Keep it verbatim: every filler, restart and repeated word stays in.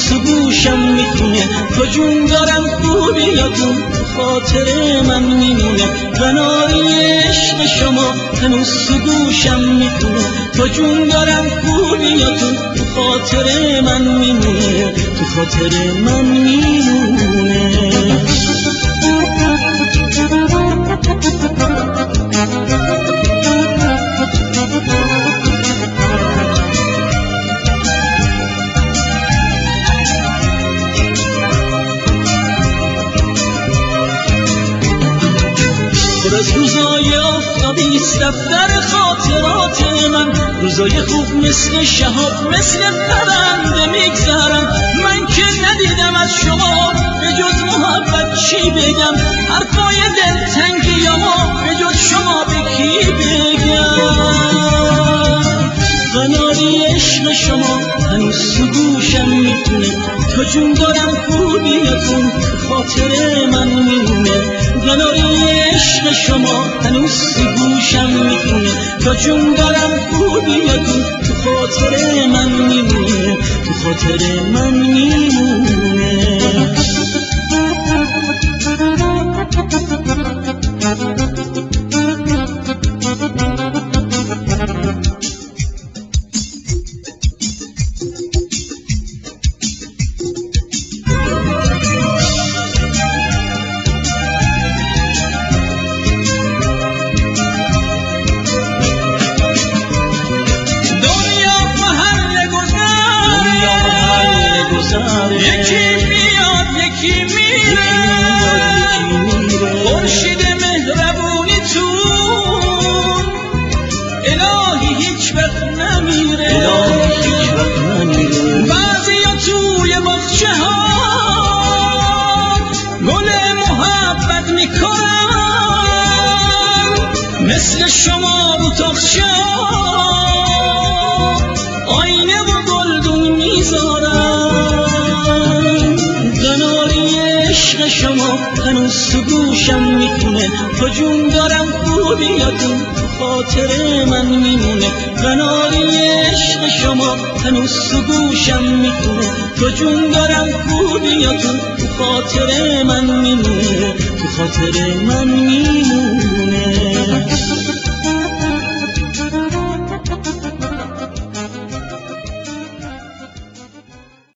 تو گوشم میخونه، تو جون دارم خوبیاتون تو خاطر من میمونه. قناری عشق شما هنوز تو گوشم میخونه، تو جون دارم خوبیاتون تو خاطر من میمونه، تو خاطر من میمونه. پر از روزای آفتابیست دفتر خاطرات من، روزای خوب مثل شهاب مثل پرنده میگذرن. من که ندیدم از شما به جز محبت چی بگم، حرفای دلتنگی ها به جز شما به کی بگم. قناری عشق شما هنوز تو گوشم میتونه، تو جون دارم خوبیاتون تو خاطر من میمونه. قناری عشق شما هنوز تو گوشم میتونه، تو جون دارم خوبیاتون تو خاطر من میمونه، تو خاطر من میمونه. یکی میاد یکی میره، خورشید مهربونی تو الهی هیچ وقت نمیره. بعضیا توی باغچه ها گل محبت میکنن، مثل شما رو تاخچه آینه و گلدون میذارن. عشق شما هنوز تو گوشم میخونه، تو جون دارم خوبیاتون تو خاطر من میمونه. قناری عشق شما هنوز تو گوشم میخونه، تو جون دارم خوبیاتون تو خاطر من میمونه، تو خاطر من میمونه.